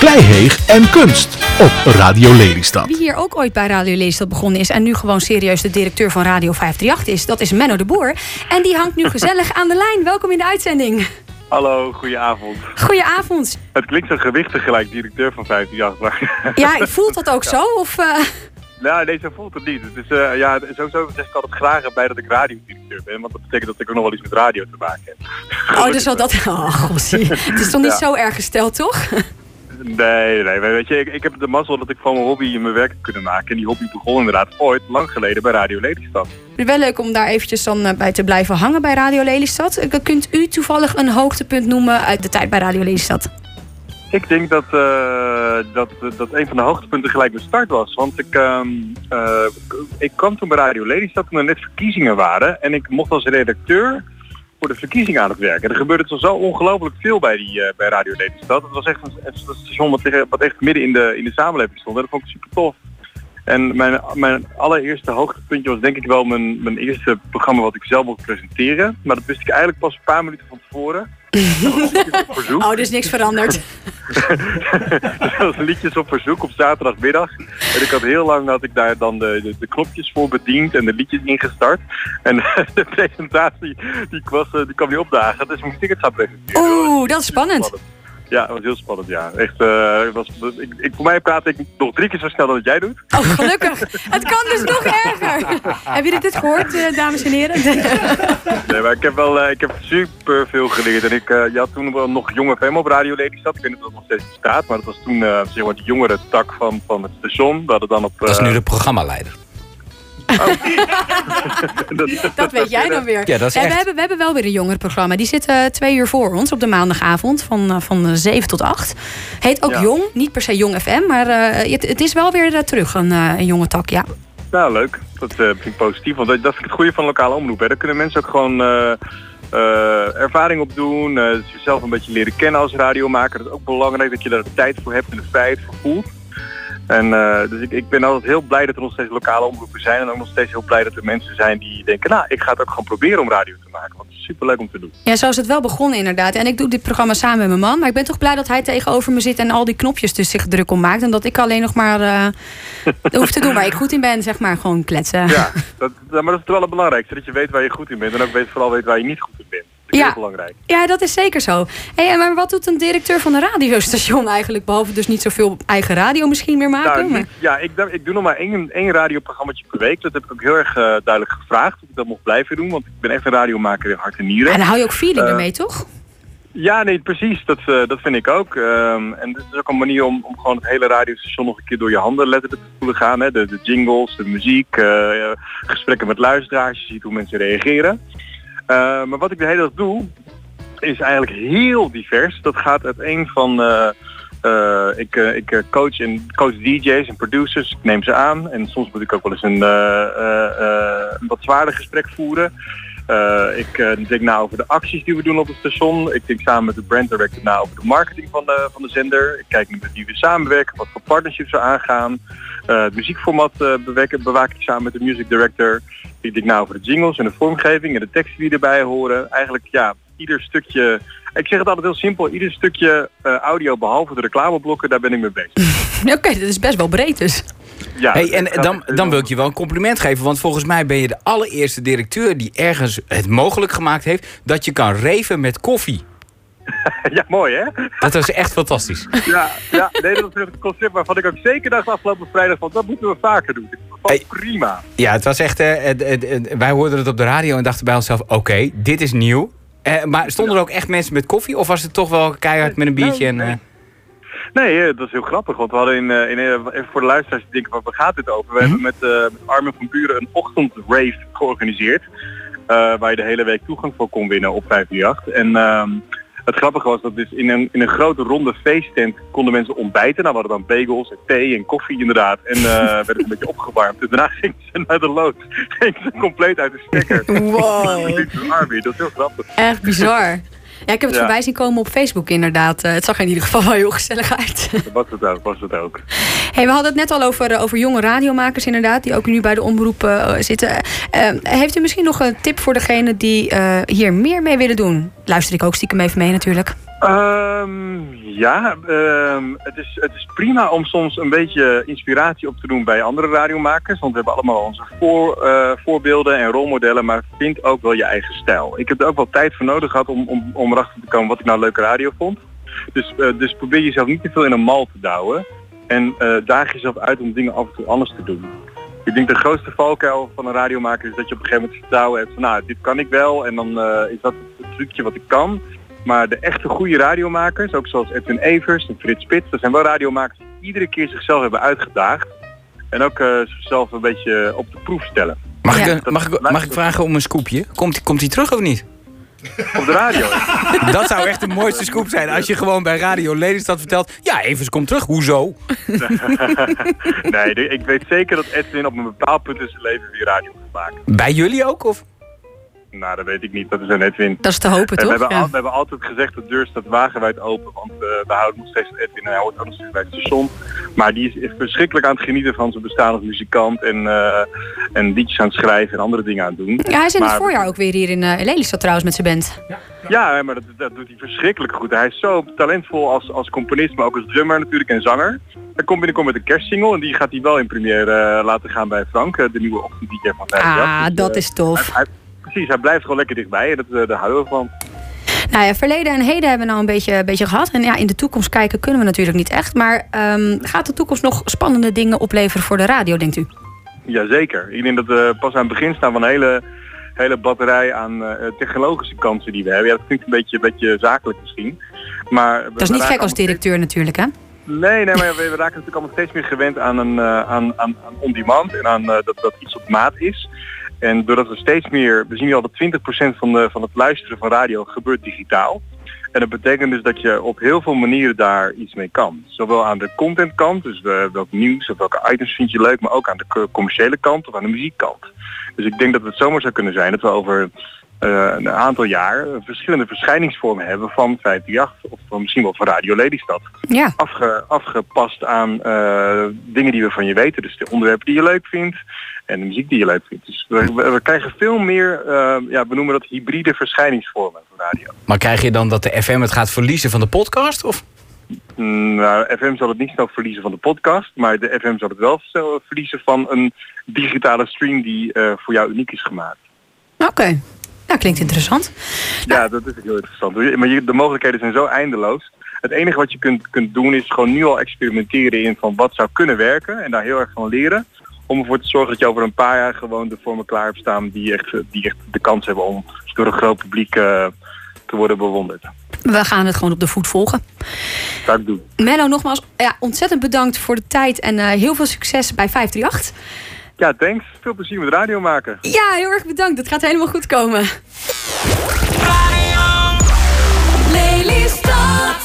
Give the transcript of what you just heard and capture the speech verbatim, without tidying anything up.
Nijheeg en kunst op Radio Lelystad. Wie hier ook ooit bij Radio Lelystad begonnen is en nu gewoon serieus de directeur van Radio vijf drie acht is, dat is Menno de Boer. En die hangt nu gezellig aan de lijn. Welkom in de uitzending. Hallo, goedenavond. Goedenavond. Het klinkt zo gewichtig gelijk, directeur van vijf drie acht. Maar... Ja, voelt dat ook zo? Of, uh... Nou, nee, zo voelt het niet. Het is, uh, ja, sowieso zeg ik altijd graag erbij dat ik radiodirecteur ben. Want dat betekent dat ik ook nog wel iets met radio te maken heb. Oh, dus wel dat... Oh, gossie. Het is toch niet ja. zo erg gesteld, toch? Nee, nee, weet je, ik, ik heb de mazzel dat ik van mijn hobby mijn werk heb kunnen maken. En die hobby begon inderdaad ooit, lang geleden, bij Radio Lelystad. Het is wel leuk om daar eventjes dan bij te blijven hangen bij Radio Lelystad. Kunt u toevallig een hoogtepunt noemen uit de tijd bij Radio Lelystad? Ik denk dat, uh, dat, dat een van de hoogtepunten gelijk mijn start was. Want ik, uh, uh, ik kwam toen bij Radio Lelystad toen er net verkiezingen waren. En ik mocht als redacteur voor de verkiezingen aan het werken. Er gebeurde toch zo ongelooflijk veel bij, die, uh, bij Radio Lelystad. Het was echt een, een station wat, wat echt midden in de, in de samenleving stond. En dat vond ik super tof. En mijn, mijn allereerste hoogtepuntje was denk ik wel mijn, mijn eerste programma wat ik zelf mocht presenteren. Maar dat wist ik eigenlijk pas een paar minuten van tevoren. Oh, dus niks veranderd. Dat was liedjes op verzoek op zaterdagmiddag. En ik had heel lang had ik daar dan de, de, de knopjes voor bediend en de liedjes ingestart. En de presentatie die, was, die kwam niet opdagen, dus moest ik het gaan presenteren. Oeh, dat is spannend. spannend. Ja, dat was heel spannend, ja. Echt, uh, was, ik, ik, voor mij praat ik nog drie keer zo snel dan dat jij doet. Oh, gelukkig. Het kan dus nog erger. Hebben jullie dit gehoord, uh, dames en heren? Nee, maar ik heb wel uh, ik heb super veel geleerd. En ik, uh, je had toen wel nog Jong F M op Radio Lelystad. Ik weet niet of dat nog steeds bestaat, maar dat was toen uh, zeg maar de jongere tak van, van het station. We hadden dan op, uh... Dat is nu de programmaleider. Oh. dat, dat weet jij dan weer. Ja, dat is ja, echt... we, hebben, we hebben wel weer een jongerenprogramma. Die zit uh, twee uur voor ons op de maandagavond van, uh, van zeven tot acht. Heet ook ja. Jong, niet per se Jong F M, maar uh, het, het is wel weer uh, terug een, uh, een jonge tak, ja. Nou, leuk. Dat uh, vind ik positief. Want dat, dat vind ik het goede van lokale omroep. Hè. Daar kunnen mensen ook gewoon uh, uh, ervaring op doen. Uh, dus jezelf een beetje leren kennen als radiomaker. Dat is ook belangrijk dat je daar de tijd voor hebt en de vrijheid voor voelt. En uh, dus ik, ik ben altijd heel blij dat er nog steeds lokale omroepen zijn. En ook nog steeds heel blij dat er mensen zijn die denken, nou, ik ga het ook gewoon proberen om radio te maken. Want het is superleuk om te doen. Ja, zo is het wel begonnen inderdaad. En ik doe dit programma samen met mijn man. Maar ik ben toch blij dat hij tegenover me zit en al die knopjes dus zich druk om maakt. En dat ik alleen nog maar uh, hoef te doen waar ik goed in ben, zeg maar, gewoon kletsen. Ja, dat, maar dat is wel het belangrijkste. Dat je weet waar je goed in bent. En ook weet, vooral weet waar je niet goed in bent. Dat is ja. heel belangrijk. Ja, dat is zeker zo. Hey, maar wat doet een directeur van een radiostation eigenlijk? Behalve dus niet zoveel eigen radio misschien meer maken? Nou, maar... Ja, ik, ik doe nog maar één, één radioprogrammaatje per week. Dat heb ik ook heel erg uh, duidelijk gevraagd. Of ik dat mocht blijven doen. Want ik ben echt een radiomaker in hart en nieren. En dan hou je ook feeling uh, ermee, toch? Ja, nee, precies. Dat, uh, dat vind ik ook. Um, en dit is ook een manier om, om gewoon het hele radiostation nog een keer door je handen letterlijk te voelen gaan. Hè. De, de jingles, de muziek, uh, gesprekken met luisteraars. Je ziet hoe mensen reageren. Uh, maar wat ik de hele dag doe, is eigenlijk heel divers. Dat gaat uiteen van... Uh, uh, ik, uh, ik coach, en, coach D J's en producers. Ik neem ze aan. En soms moet ik ook wel eens een, uh, uh, uh, een wat zwaarder gesprek voeren. Uh, ik uh, denk na over de acties die we doen op het station. Ik denk samen met de brand director na over de marketing van de, van de zender. Ik kijk met wie we samenwerken, wat voor partnerships we aangaan. Uh, het muziekformat uh, bewaak, bewaak ik samen met de music director. Ik denk na over de jingles en de vormgeving en de teksten die erbij horen. Eigenlijk ja, ieder stukje... Ik zeg het altijd heel simpel. Ieder stukje uh, audio behalve de reclameblokken, daar ben ik mee bezig. Oké, okay, dat is best wel breed dus. Ja, hey, en dan, dan wil ik je wel een compliment geven. Want volgens mij ben je de allereerste directeur die ergens het mogelijk gemaakt heeft dat je kan raven met koffie. Ja, mooi hè? Dat was echt fantastisch. Ja, ja nee, dat is het concept waarvan ik ook zeker dacht afgelopen vrijdag van dat moeten we vaker doen. Hey, prima. Ja, het was echt... Uh, uh, uh, uh, wij hoorden het op de radio en dachten bij onszelf, oké, okay, dit is nieuw. Uh, maar stonden er ook echt mensen met koffie? Of was het toch wel keihard met een biertje? En, uh... Nee, dat is heel grappig. Want we hadden in, in, even voor de luisteraars die denken, waar gaat dit over? We mm-hmm. hebben met, uh, met Armin van Buren een ochtendrave georganiseerd. Uh, waar je de hele week toegang voor kon winnen op vijf drie acht. En uh, het grappige was dat dus in een, in een grote ronde feesttent konden mensen ontbijten. Nou, we hadden dan bagels en thee en koffie inderdaad. En uh, werd het een beetje opgewarmd. En daarna gingen ze naar de lood. Gingen ze compleet uit de stekker. Wow. Armin, dat is heel grappig. Echt bizar. Ja, ik heb het ja. voorbij zien komen op Facebook inderdaad. Uh, het zag er in ieder geval wel heel gezellig uit. Dat was het ook, was het ook. Hey, we hadden het net al over, uh, over jonge radiomakers inderdaad, die ook nu bij de omroep uh, zitten. Uh, heeft u misschien nog een tip voor degene die uh, hier meer mee willen doen? Luister ik ook stiekem even mee natuurlijk. Um, ja, um, het, is, het is prima om soms een beetje inspiratie op te doen bij andere radiomakers. Want we hebben allemaal onze voor, uh, voorbeelden en rolmodellen, maar vind ook wel je eigen stijl. Ik heb er ook wel tijd voor nodig gehad om, om, om erachter te komen wat ik nou leuke radio vond. Dus, uh, dus probeer jezelf niet te veel in een mal te douwen. En uh, daag jezelf uit om dingen af en toe anders te doen. Ik denk de grootste valkuil van een radiomaker is dat je op een gegeven moment vertrouwen hebt van nou, dit kan ik wel en dan uh, is dat het trucje wat ik kan. Maar de echte goede radiomakers, ook zoals Edwin Evers en Frits Spits, dat zijn wel radiomakers die iedere keer zichzelf hebben uitgedaagd. En ook uh, zichzelf een beetje op de proef stellen. Mag, ja. ik, mag, ik, mag ik vragen om een scoopje? Komt, komt hij terug of niet? Op de radio. Dat zou echt de mooiste scoop zijn. Als je gewoon bij Radio Lelystad vertelt, ja, Evers komt terug. Hoezo? Nee, ik weet zeker dat Edwin op een bepaald punt in zijn leven weer radio gaat maken. Bij jullie ook? Of? Nou, dat weet ik niet. Dat is een Edwin. Dat is te hopen, toch? We hebben, ja. al, we hebben altijd gezegd, de deur staat wagenwijd open. Want uh, we houden nog steeds van Edwin en hij hoort ook nog steeds bij het station. Maar die is verschrikkelijk aan het genieten van zijn bestaan als muzikant. En, uh, en liedjes aan het schrijven en andere dingen aan het doen. Ja, hij is in het maar, voorjaar ook weer hier in uh, Lelystad trouwens met zijn band. Ja, ja maar dat, dat doet hij verschrikkelijk goed. Hij is zo talentvol als, als componist, maar ook als drummer natuurlijk en zanger. Hij komt binnenkort met een kerstsingle en die gaat hij wel in première uh, laten gaan bij Frank, uh, de nieuwe ochtend-D J van vijf. Ah, dus, dat uh, is tof. Hij, hij, precies, hij blijft gewoon lekker dichtbij en dat, uh, daar houden we van. Nou ja, verleden en heden hebben we nou een beetje, een beetje gehad. En ja, in de toekomst kijken kunnen we natuurlijk niet echt. Maar um, gaat de toekomst nog spannende dingen opleveren voor de radio, denkt u? Jazeker. Ik denk dat we pas aan het begin staan van een hele, hele batterij aan uh, technologische kansen die we hebben. Ja, dat klinkt een beetje, een beetje zakelijk misschien. Maar dat is niet gek als directeur steeds... natuurlijk, hè? Nee, nee, maar we, we raken natuurlijk allemaal steeds meer gewend aan een uh, aan, aan, aan on-demand en aan uh, dat, dat iets op maat is. En doordat we steeds meer, we zien nu al dat twintig procent van, de, van het luisteren van radio gebeurt digitaal. En dat betekent dus dat je op heel veel manieren daar iets mee kan. Zowel aan de contentkant, dus uh, welk nieuws of welke items vind je leuk, maar ook aan de commerciële kant of aan de muziekkant. Dus ik denk dat het zomaar zou kunnen zijn dat we over uh, een aantal jaar verschillende verschijningsvormen hebben van vijf drie acht of van misschien wel van Radio Lelystad. Ja. Afge, afgepast aan uh, dingen die we van je weten. Dus de onderwerpen die je leuk vindt en de muziek die je leuk vindt. Dus we, we, we krijgen veel meer, uh, ja, we noemen dat hybride verschijningsvormen van radio. Maar krijg je dan dat de F M het gaat verliezen van de podcast? Of? Nou, F M zal het niet snel verliezen van de podcast, maar de F M zal het wel snel verliezen van een digitale stream die uh, voor jou uniek is gemaakt. Oké. Okay. Dat klinkt interessant. Ja, dat is heel interessant. Maar je, de mogelijkheden zijn zo eindeloos. Het enige wat je kunt, kunt doen is gewoon nu al experimenteren in van wat zou kunnen werken en daar heel erg van leren. Om ervoor te zorgen dat je over een paar jaar gewoon de vormen klaar hebt staan die echt, die echt de kans hebben om door een groot publiek uh, te worden bewonderd. We gaan het gewoon op de voet volgen. Dat ik doen. Menno, nogmaals ja, ontzettend bedankt voor de tijd en uh, heel veel succes bij vijf drie acht. Ja, thanks. Veel plezier met radio maken. Ja, heel erg bedankt. Het gaat helemaal goed komen.